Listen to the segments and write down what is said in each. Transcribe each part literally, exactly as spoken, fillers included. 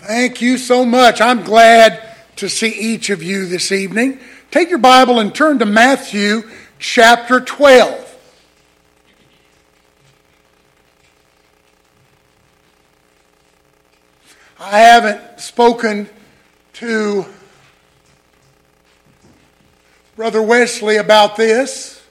Thank you so much. I'm glad to see each of you this evening. Take your Bible and turn to Matthew chapter twelve. I haven't spoken to Brother Wesley about this,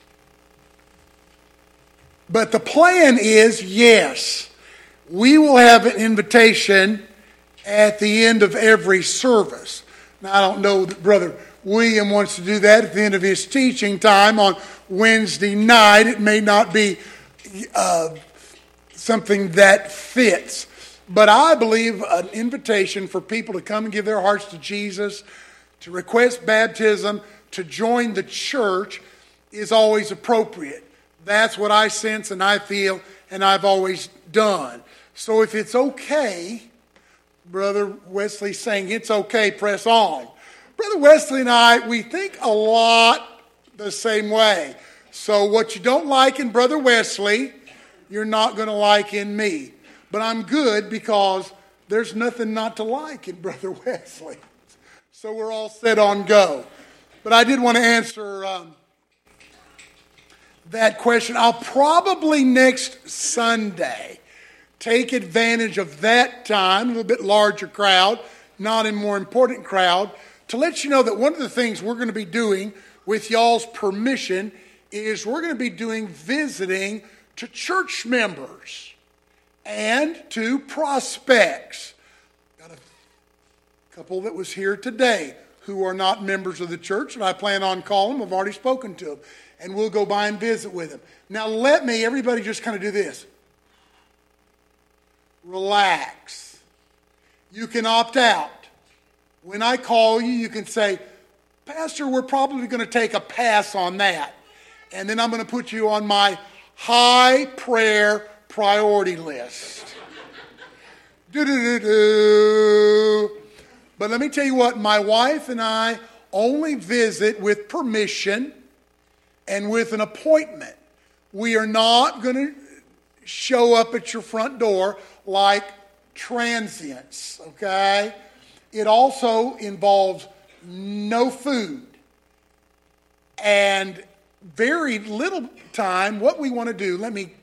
but the plan is, yes, we will have an invitation at the end of every service. Now, I don't know that Brother William wants to do that at the end of his teaching time on Wednesday night. It may not be uh, something that fits. But I believe an invitation for people to come and give their hearts to Jesus, to request baptism, to join the church is always appropriate. That's what I sense and I feel and I've always done. So if it's okay, Brother Wesley's saying it's okay, press on. Brother Wesley and I, we think a lot the same way. So what you don't like in Brother Wesley, you're not going to like in me. But I'm good because there's nothing not to like in Brother Wesley. So we're all set on go. But I did want to answer um, that question. I'll probably next Sunday take advantage of that time, a little bit larger crowd, not a more important crowd, to let you know that one of the things we're going to be doing with y'all's permission is we're going to be doing visiting to church members and to prospects. Got a couple that was here today who are not members of the church, and I plan on calling them. I've already spoken to them. And we'll go by and visit with them. Now let me, everybody just kind of do this. Relax. You can opt out. When I call you, you can say, Pastor, we're probably going to take a pass on that. And then I'm going to put you on my high prayer priority list. Do-do-do-do. But let me tell you what, my wife and I only visit with permission and with an appointment. We are not going to show up at your front door like transients, okay? It also involves no food and very little time. What we want to do, let me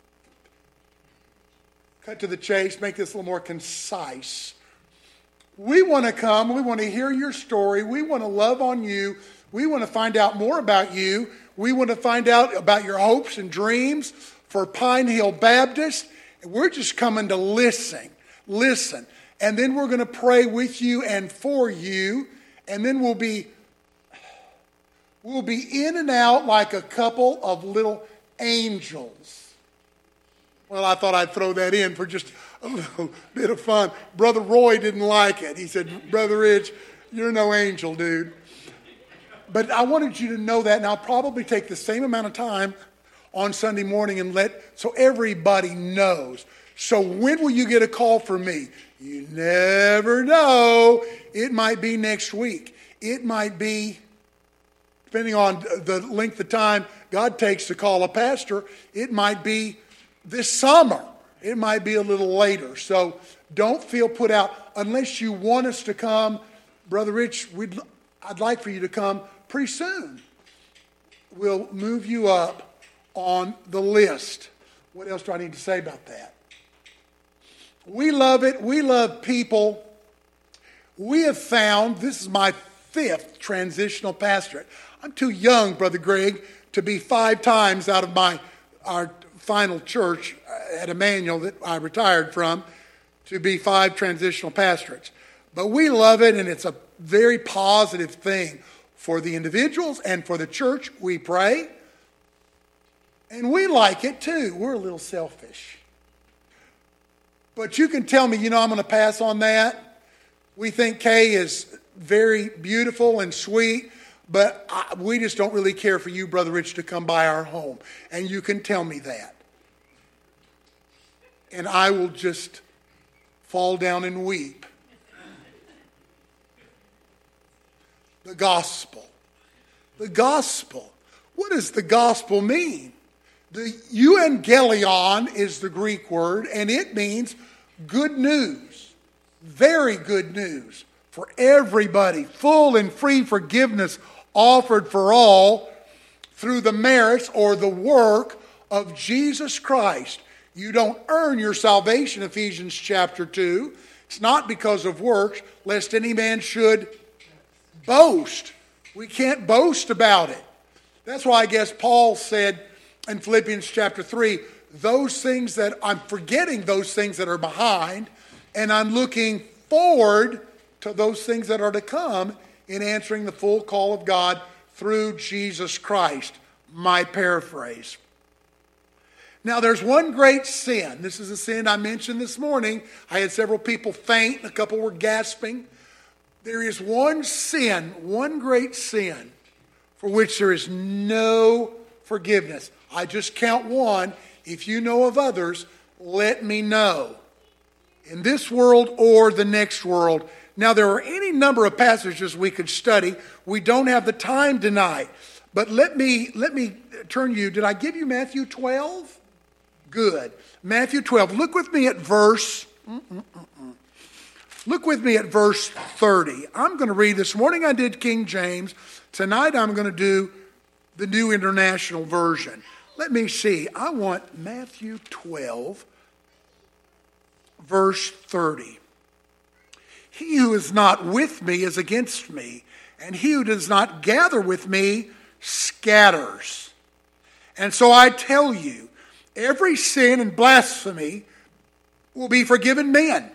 cut to the chase, make this a little more concise. We want to come, we want to hear your story, we want to love on you, we want to find out more about you, we want to find out about your hopes and dreams for Pine Hill Baptist. We're just coming to listen, listen. And then we're going to pray with you and for you, and then we'll be, we'll be in and out like a couple of little angels. Well, I thought I'd throw that in for just a little bit of fun. Brother Roy didn't like it. He said, Brother Rich, you're no angel, dude. But I wanted you to know that, and I'll probably take the same amount of time on Sunday morning and let, so everybody knows. So when will you get a call from me? You never know. It might be next week. It might be, depending on the length of time God takes to call a pastor, it might be this summer. It might be a little later. So don't feel put out unless you want us to come. Brother Rich, we'd, I'd like for you to come pretty soon. We'll move you up on the list. What else do I need to say about that? We love it. We love people. We have found, this is my fifth transitional pastorate. I'm too young, Brother Greg, to be five times out of my our final church at Emmanuel that I retired from to be five transitional pastorates. But we love it, and it's a very positive thing for the individuals and for the church. We pray, and we like it too. We're a little selfish. But you can tell me, you know, I'm going to pass on that. We think Kay is very beautiful and sweet, but I, we just don't really care for you, Brother Rich, to come by our home. And you can tell me that. And I will just fall down and weep. The gospel. The gospel. What does the gospel mean? The euangelion is the Greek word, and it means good news. Very good news for everybody. Full and free forgiveness offered for all through the merits or the work of Jesus Christ. You don't earn your salvation, Ephesians chapter two. It's not because of works, lest any man should boast. We can't boast about it. That's why I guess Paul said in Philippians chapter three, those things that I'm forgetting, those things that are behind, and I'm looking forward to those things that are to come in answering the full call of God through Jesus Christ. My paraphrase. Now there's one great sin. This is a sin I mentioned this morning. I had several people faint, a couple were gasping. There is one sin, one great sin, for which there is no forgiveness. I just count one. If you know of others, let me know. In this world or the next world. Now there are any number of passages we could study. We don't have the time tonight. But let me let me turn you. Did I give you Matthew twelve? Good. Matthew twelve. Look with me at verse. Mm-mm-mm-mm. Look with me at verse thirty. I'm going to read. This morning I did King James. Tonight I'm going to do the New International Version. Let me see. I want Matthew twelve, verse thirty. He who is not with me is against me, and he who does not gather with me scatters. And so I tell you, every sin and blasphemy will be forgiven men.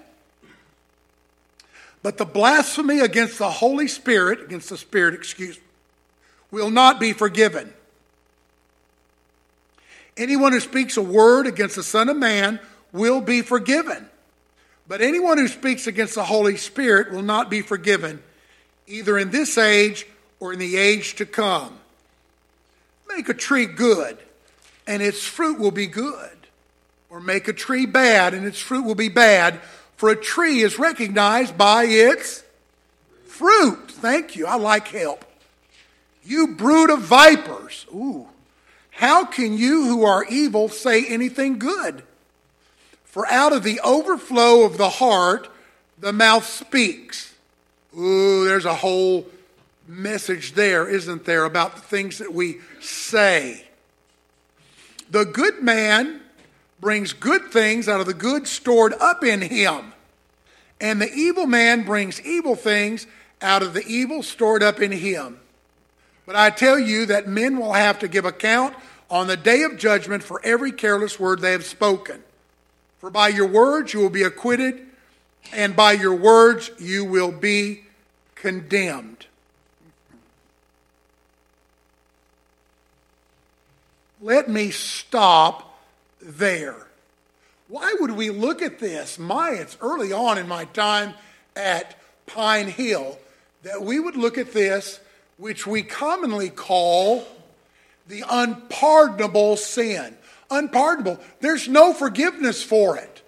But the blasphemy against the Holy Spirit, against the Spirit, excuse me, will not be forgiven. Anyone who speaks a word against the Son of Man will be forgiven. But anyone who speaks against the Holy Spirit will not be forgiven, either in this age or in the age to come. Make a tree good, and its fruit will be good. Or make a tree bad, and its fruit will be bad. For a tree is recognized by its fruit. Thank you. I like help. You brood of vipers. Ooh. How can you who are evil say anything good? For out of the overflow of the heart, the mouth speaks. Ooh, there's a whole message there, isn't there, about the things that we say. The good man brings good things out of the good stored up in him. And the evil man brings evil things out of the evil stored up in him. But I tell you that men will have to give account on the day of judgment for every careless word they have spoken. For by your words you will be acquitted, and by your words you will be condemned. Let me stop there. Why would we look at this? My, it's early on in my time at Pine Hill that we would look at this, which we commonly call the unpardonable sin. Unpardonable. There's no forgiveness for it.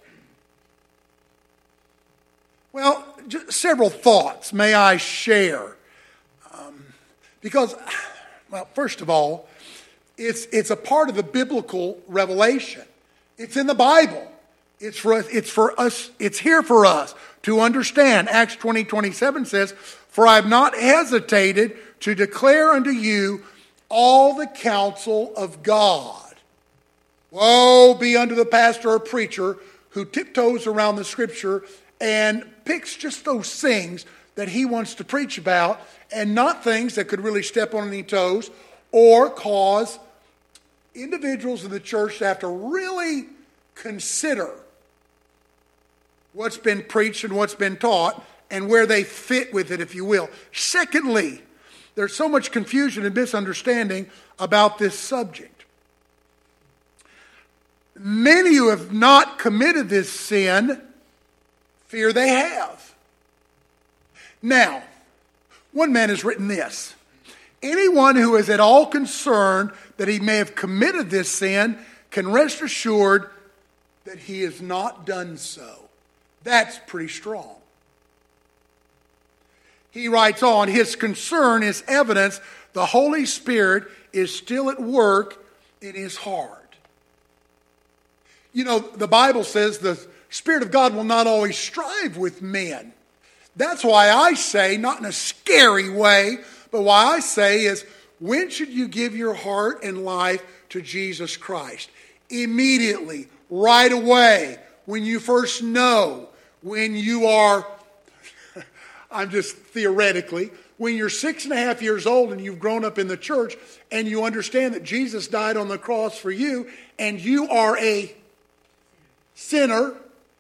Well, just several thoughts may I share. Um, because, well, first of all, it's it's a part of the biblical revelation. It's in the Bible. It's for us, it's for us, it's here for us to understand. Acts twenty twenty-seven says, "For I have not hesitated to declare unto you all the counsel of God." Woe be unto the pastor or preacher who tiptoes around the scripture and picks just those things that he wants to preach about and not things that could really step on any toes or cause individuals in the church to have to really consider what's been preached and what's been taught and where they fit with it, if you will. Secondly, there's so much confusion and misunderstanding about this subject. Many who have not committed this sin fear they have. Now, one man has written this: anyone who is at all concerned that he may have committed this sin can rest assured that he has not done so. That's pretty strong. He writes on, his concern is evidence the Holy Spirit is still at work in his heart. You know, the Bible says the Spirit of God will not always strive with men. That's why I say, not in a scary way, but why I say is, when should you give your heart and life to Jesus Christ? Immediately, right away, when you first know, when you are, I'm just theoretically, when you're six and a half years old and you've grown up in the church and you understand that Jesus died on the cross for you and you are a sinner.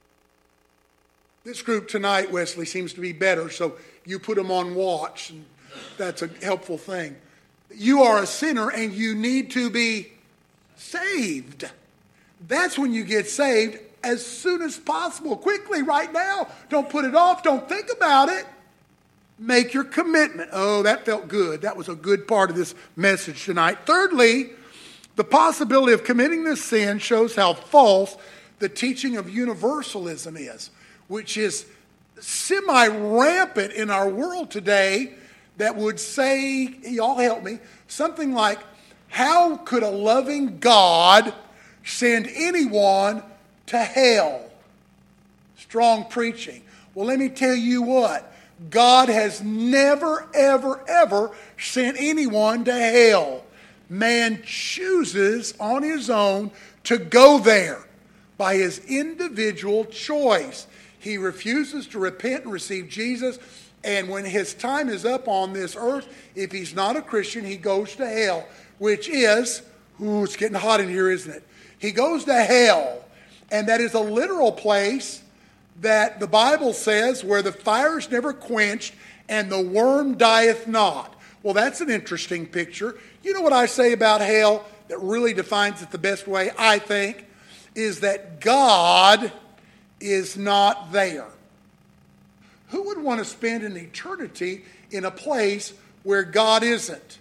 This group tonight, Wesley, seems to be better, so you put them on watch, and that's a helpful thing. You are a sinner and you need to be saved. That's when you get saved as soon as possible, quickly, right now. Don't put it off. Don't think about it. Make your commitment. Oh, that felt good. That was a good part of this message tonight. Thirdly, the possibility of committing this sin shows how false the teaching of universalism is, which is semi-rampant in our world today, that would say, y'all help me, something like, how could a loving God send anyone to hell? Strong preaching. Well, let me tell you what. God has never, ever, ever sent anyone to hell. Man chooses on his own to go there by his individual choice. He refuses to repent and receive Jesus. And when his time is up on this earth, if he's not a Christian, he goes to hell, which is, ooh, it's getting hot in here, isn't it? He goes to hell, and that is a literal place that the Bible says where the fire is never quenched and the worm dieth not. Well, that's an interesting picture. You know what I say about hell that really defines it the best way, I think, is that God is not there. Who would want to spend an eternity in a place where God isn't?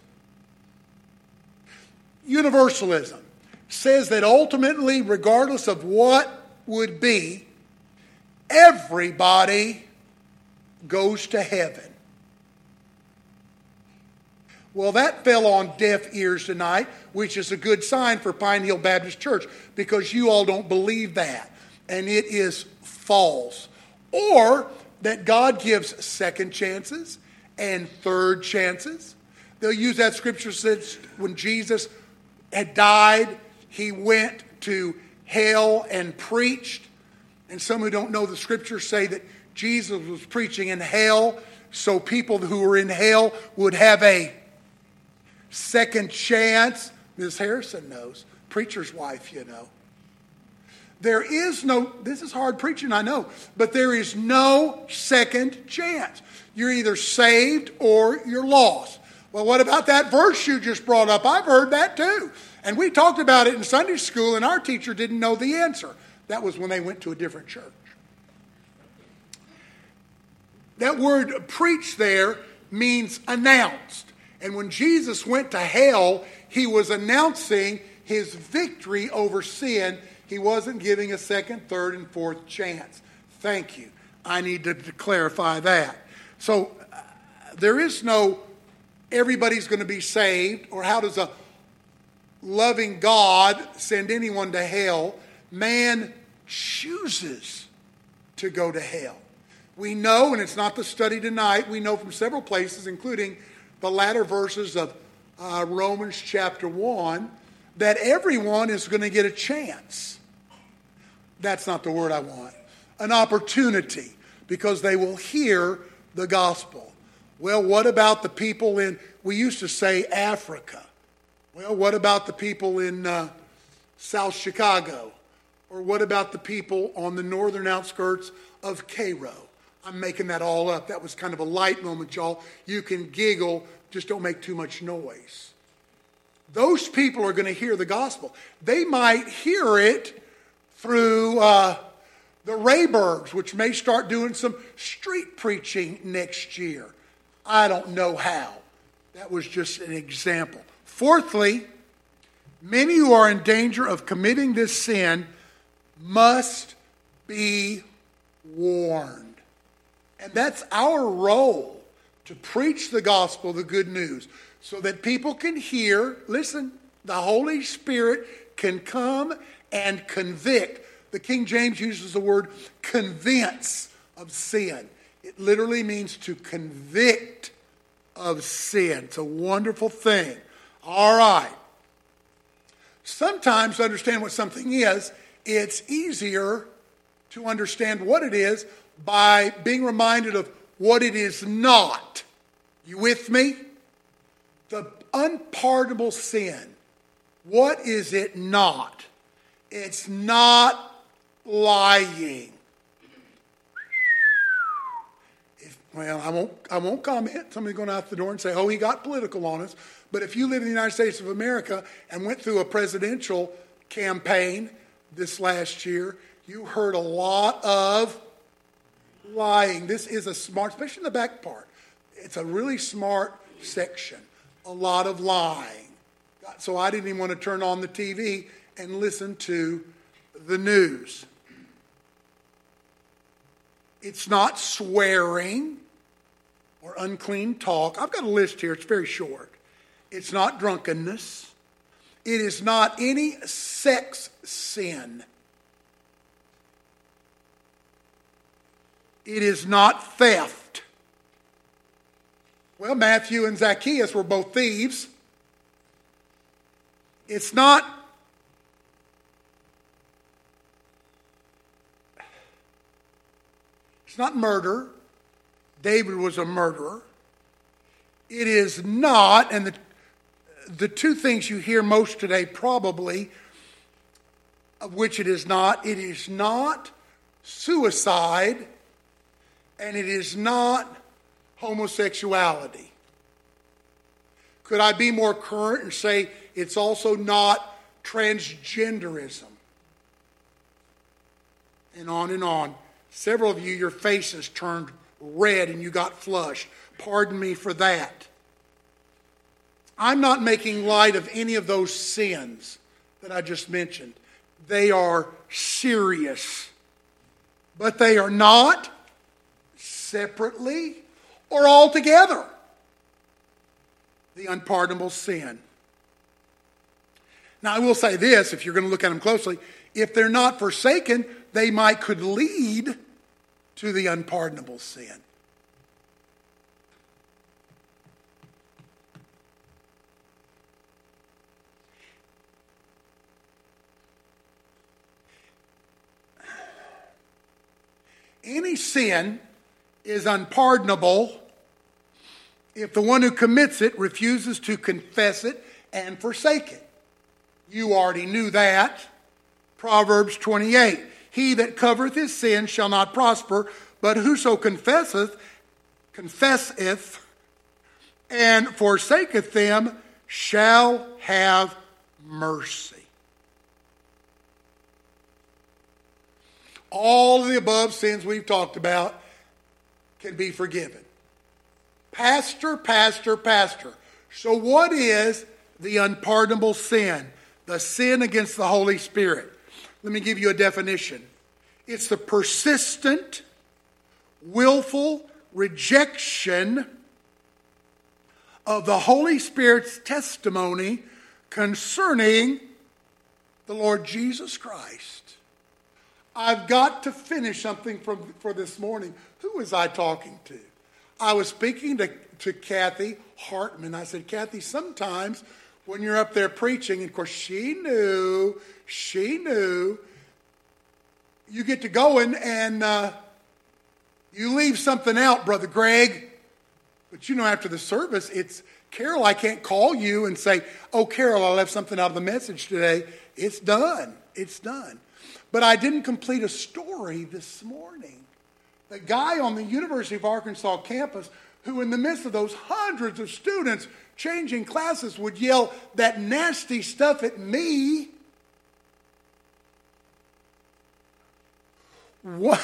Universalism says that ultimately, regardless of what would be, everybody goes to heaven. Well, that fell on deaf ears tonight, which is a good sign for Pine Hill Baptist Church, because you all don't believe that. And it is false. Or that God gives second chances and third chances. They'll use that scripture since when Jesus had died, he went to hell and preached. And some who don't know the scriptures say that Jesus was preaching in hell, so people who were in hell would have a second chance. Miz Harrison knows. Preacher's wife, you know. There is no, this is hard preaching, I know, but there is no second chance. You're either saved or you're lost. Well, what about that verse you just brought up? I've heard that too. And we talked about it in Sunday school, and our teacher didn't know the answer. That was when they went to a different church. That word preach there means announced. And when Jesus went to hell, he was announcing his victory over sin. He wasn't giving a second, third, and fourth chance. Thank you. I need to, to clarify that. So uh, there is no everybody's going to be saved, or how does a loving God send anyone to hell? Man chooses to go to hell. We know, and it's not the study tonight, we know from several places, including the latter verses of uh, Romans chapter one, that everyone is going to get a chance. That's not the word I want. An opportunity, because they will hear the gospel. Well, what about the people in, we used to say Africa. Well, what about the people in uh, South Chicago? Or what about the people on the northern outskirts of Cairo? I'm making that all up. That was kind of a light moment, y'all. You can giggle, just don't make too much noise. Those people are going to hear the gospel. They might hear it through uh, the Raybergs, which may start doing some street preaching next year. I don't know how. That was just an example. Fourthly, many who are in danger of committing this sin must be warned. And that's our role, to preach the gospel, the good news, so that people can hear. Listen, the Holy Spirit can come and convict. The King James uses the word convince of sin. It literally means to convict of sin. It's a wonderful thing. All right. Sometimes to understand what something is, it's easier to understand what it is by being reminded of what it is not. You with me? The unpardonable sin. What is it not? It's not lying. If, well, I won't, I won't comment. Somebody's going out the door and say, oh, he got political on us. But if you live in the United States of America and went through a presidential campaign this last year, you heard a lot of lying. This is a smart, especially in the back part. It's a really smart section. A lot of lying. So I didn't even want to turn on the T V and listen to the news. It's not swearing or unclean talk. I've got a list here. It's very short. It's not drunkenness. It is not any sex sin. It is not theft. Well, Matthew and Zacchaeus were both thieves. It's not It's not murder. David was a murderer. It is not, and the the two things you hear most today probably, of which it is not, it is not suicide, and it is not homosexuality. Could I be more current and say it's also not transgenderism? And on and on. Several of you, your faces turned red and you got flushed. Pardon me for that. I'm not making light of any of those sins that I just mentioned. They are serious. But they are not separately or altogether the unpardonable sin. Now, I will say this, if you're going to look at them closely, if they're not forsaken, they might could lead to the unpardonable sin. Any sin is unpardonable if the one who commits it refuses to confess it and forsake it. You already knew that. Proverbs twenty-eight. He that covereth his sin shall not prosper, but whoso confesseth, confesseth, and forsaketh them shall have mercy. All of the above sins we've talked about can be forgiven. Pastor, pastor, pastor. So what is the unpardonable sin? The sin against the Holy Spirit. Let me give you a definition. It's the persistent, willful rejection of the Holy Spirit's testimony concerning the Lord Jesus Christ. I've got to finish something from, for this morning. Who was I talking to? I was speaking to, to Kathy Hartman. I said, Kathy, sometimes when you're up there preaching, and of course she knew, she knew, you get to going and uh, you leave something out, Brother Greg. But you know, after the service, it's, Carol, I can't call you and say, oh, Carol, I left something out of the message today. It's done. It's done. But I didn't complete a story this morning. The guy on the University of Arkansas campus who in the midst of those hundreds of students changing classes would yell that nasty stuff at me. What?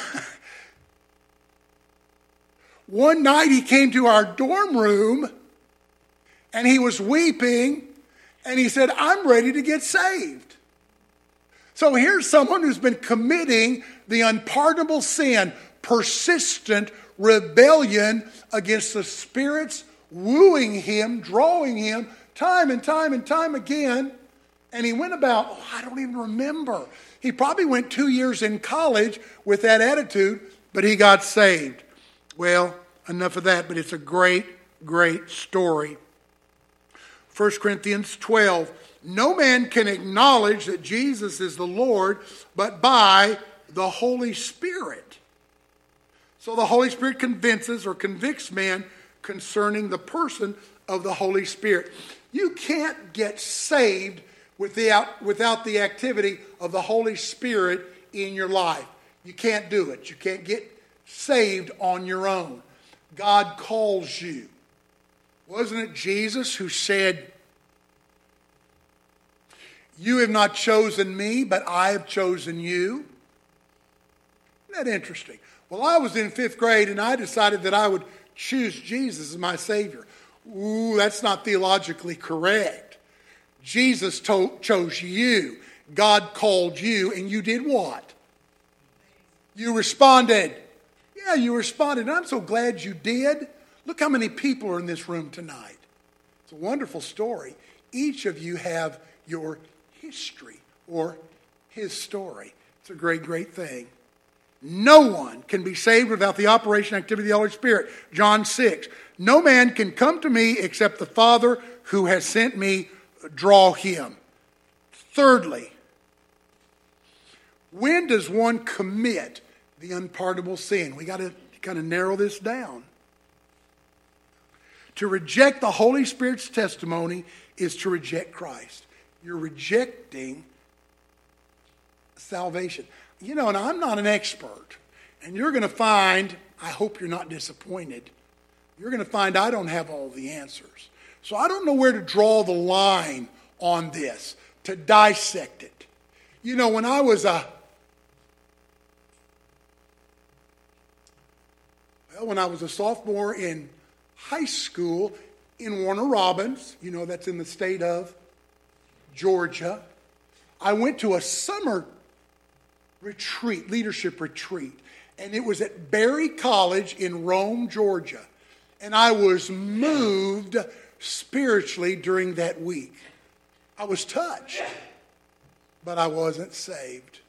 One night he came to our dorm room and he was weeping and he said, I'm ready to get saved. So here's someone who's been committing the unpardonable sin, persistent rebellion against the Spirit's wooing him, drawing him time and time and time again. And he went about, oh, I don't even remember. He probably went two years in college with that attitude, but he got saved. Well, enough of that, but it's a great, great story. First Corinthians twelve. No man can acknowledge that Jesus is the Lord but by the Holy Spirit. So the Holy Spirit convinces or convicts men concerning the person of the Holy Spirit. You can't get saved without, without the activity of the Holy Spirit in your life. You can't do it. You can't get saved on your own. God calls you. Wasn't it Jesus who said, "You have not chosen me, but I have chosen you"? Isn't that interesting? Well, I was in fifth grade and I decided that I would choose Jesus as my Savior. Ooh, that's not theologically correct. Jesus to- chose you. God called you, and you did what? You responded. Yeah, you responded. And I'm so glad you did. Look how many people are in this room tonight. It's a wonderful story. Each of you have your history or his story. It's a great, great thing. No one can be saved without the operation and activity of the Holy Spirit. John six. No man can come to me except the Father who has sent me draw him. Thirdly, when does one commit the unpardonable sin? We got to kind of narrow this down. To reject the Holy Spirit's testimony is to reject Christ. You're rejecting salvation. You know, and I'm not an expert. And you're going to find, I hope you're not disappointed, you're going to find I don't have all the answers. So I don't know where to draw the line on this, to dissect it. You know, when I was a, well, when I was a sophomore in high school in Warner Robins, you know, that's in the state of Georgia, I went to a summer retreat, leadership retreat, and it was at Berry College in Rome, Georgia. And I was moved spiritually during that week. I was touched, but I wasn't saved.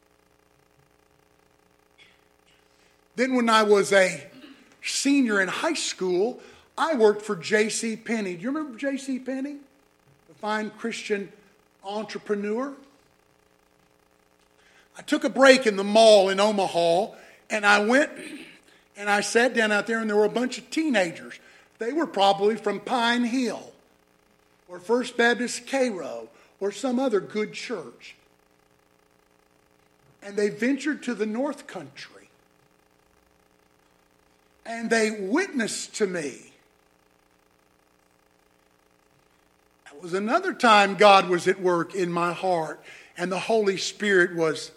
Then when I was a senior in high school, I worked for J C Penney. Do you remember J C Penney? The fine Christian entrepreneur. I took a break in the mall in Omaha, and I went and I sat down out there, and there were a bunch of teenagers. They were probably from Pine Hill or First Baptist Cairo or some other good church. And they ventured to the North Country. And they witnessed to me. It was another time God was at work in my heart, and the Holy Spirit was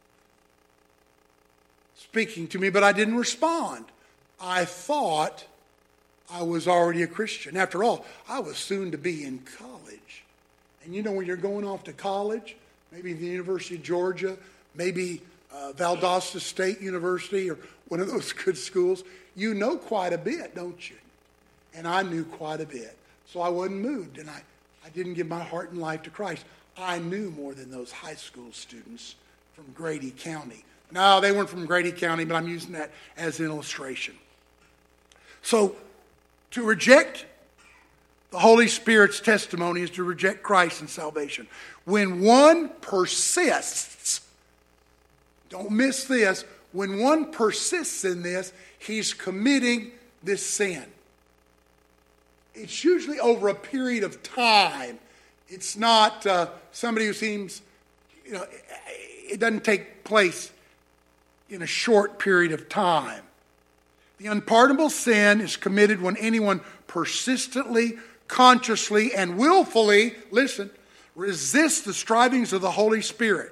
speaking to me, but I didn't respond. I thought I was already a Christian. After all, I was soon to be in college. And you know, when you're going off to college, maybe the University of Georgia, maybe uh, Valdosta State University, or one of those good schools, you know quite a bit, don't you? And I knew quite a bit. So I wasn't moved, and I, I didn't give my heart and life to Christ. I knew more than those high school students from Grady County. No, they weren't from Grady County, but I'm using that as an illustration. So, to reject the Holy Spirit's testimony is to reject Christ and salvation. When one persists, don't miss this, when one persists in this, he's committing this sin. It's usually over a period of time. It's not uh, somebody who seems, you know, it doesn't take place in a short period of time. The unpardonable sin is committed when anyone persistently, consciously, and willfully, listen, resists the strivings of the Holy Spirit.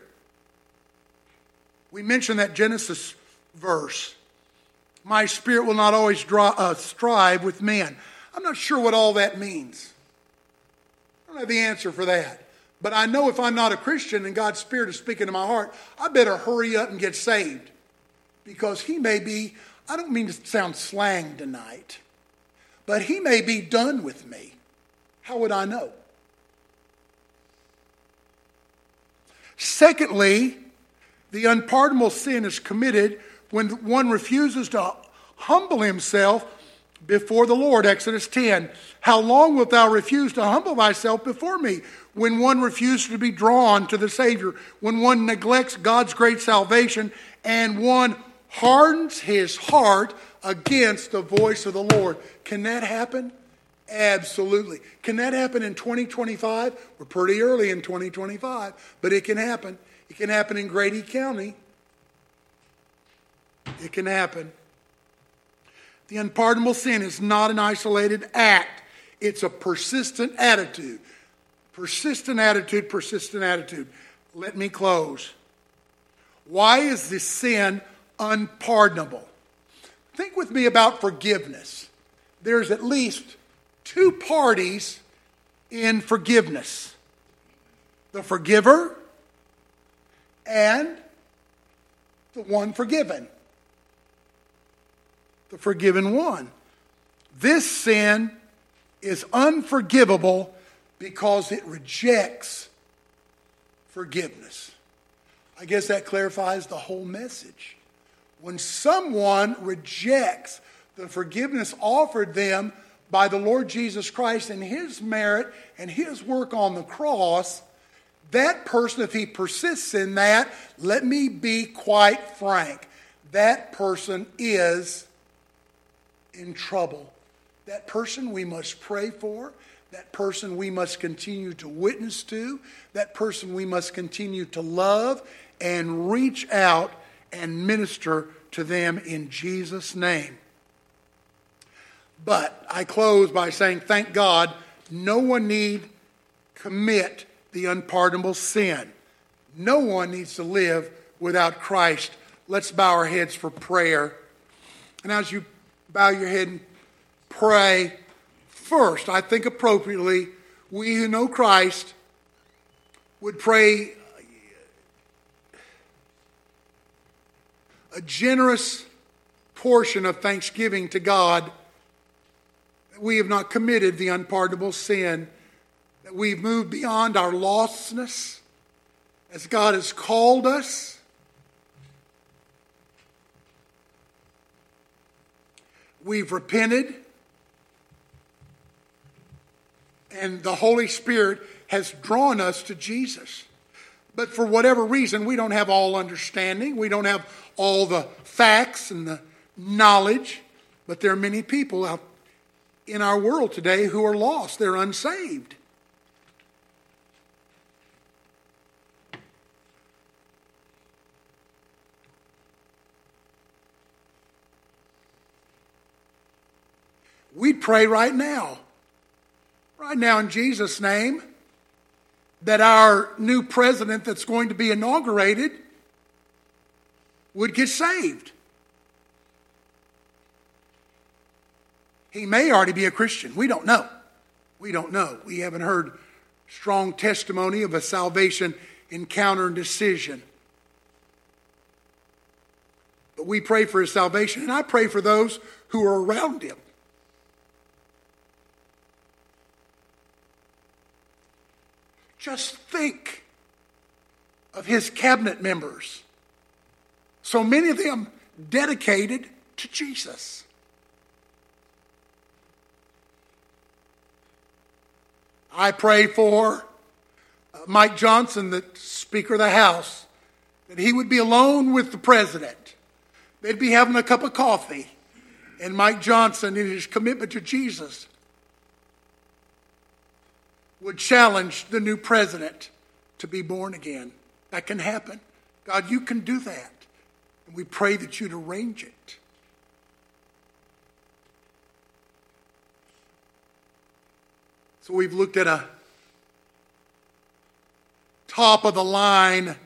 We mentioned that Genesis verse. My spirit will not always draw, uh, strive with men. I'm not sure what all that means. I don't have the answer for that. But I know if I'm not a Christian and God's Spirit is speaking to my heart, I better hurry up and get saved. Because he may be, I don't mean to sound slang tonight, but he may be done with me. How would I know? Secondly, the unpardonable sin is committed when one refuses to humble himself before the Lord. Exodus ten. How long wilt thou refuse to humble thyself before me? When one refuses to be drawn to the Savior, when one neglects God's great salvation, and one hardens his heart against the voice of the Lord. Can that happen? Absolutely. Can that happen in twenty twenty-five? We're pretty early in twenty twenty-five, but it can happen. It can happen in Grady County. It can happen. The unpardonable sin is not an isolated act. It's a persistent attitude. Persistent attitude, persistent attitude. Let me close. Why is this sin unpardonable? Think with me about forgiveness. There's at least two parties in forgiveness. The forgiver and the one forgiven. The forgiven one. This sin is unforgivable because it rejects forgiveness. I guess that clarifies the whole message. When someone rejects the forgiveness offered them by the Lord Jesus Christ and His merit and His work on the cross, that person, if he persists in that, let me be quite frank, that person is in trouble. That person we must pray for. That person we must continue to witness to. That person we must continue to love and reach out and minister to them in Jesus' name. But I close by saying, thank God, no one need commit the unpardonable sin. No one needs to live without Christ. Let's bow our heads for prayer. And as you bow your head and pray, first, I think appropriately, we who know Christ would pray a generous portion of thanksgiving to God that we have not committed the unpardonable sin, that we've moved beyond our lostness as God has called us. We've repented, and the Holy Spirit has drawn us to Jesus. But for whatever reason, we don't have all understanding. We don't have all the facts and the knowledge. But there are many people out in our world today who are lost. They're unsaved. We pray right now, right now in Jesus' name, that our new president that's going to be inaugurated would get saved. He may already be a Christian. We don't know. We don't know. We haven't heard strong testimony of a salvation encounter and decision. But we pray for his salvation, and I pray for those who are around him. Just think of his cabinet members. So many of them dedicated to Jesus. I pray for Mike Johnson, the Speaker of the House, that he would be alone with the president. They'd be having a cup of coffee. And Mike Johnson, in his commitment to Jesus, would challenge the new president to be born again. That can happen. God, you can do that. And we pray that you'd arrange it. So we've looked at a top of the line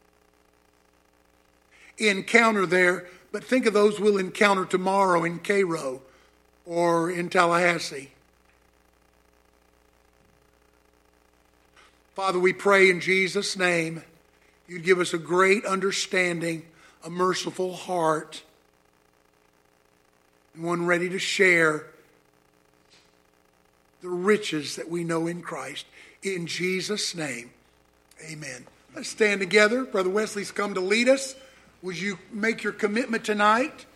encounter there, but think of those we'll encounter tomorrow in Cairo or in Tallahassee. Father, we pray in Jesus' name, you'd give us a great understanding, a merciful heart, and one ready to share the riches that we know in Christ. In Jesus' name, amen. Let's stand together. Brother Wesley's come to lead us. Would you make your commitment tonight?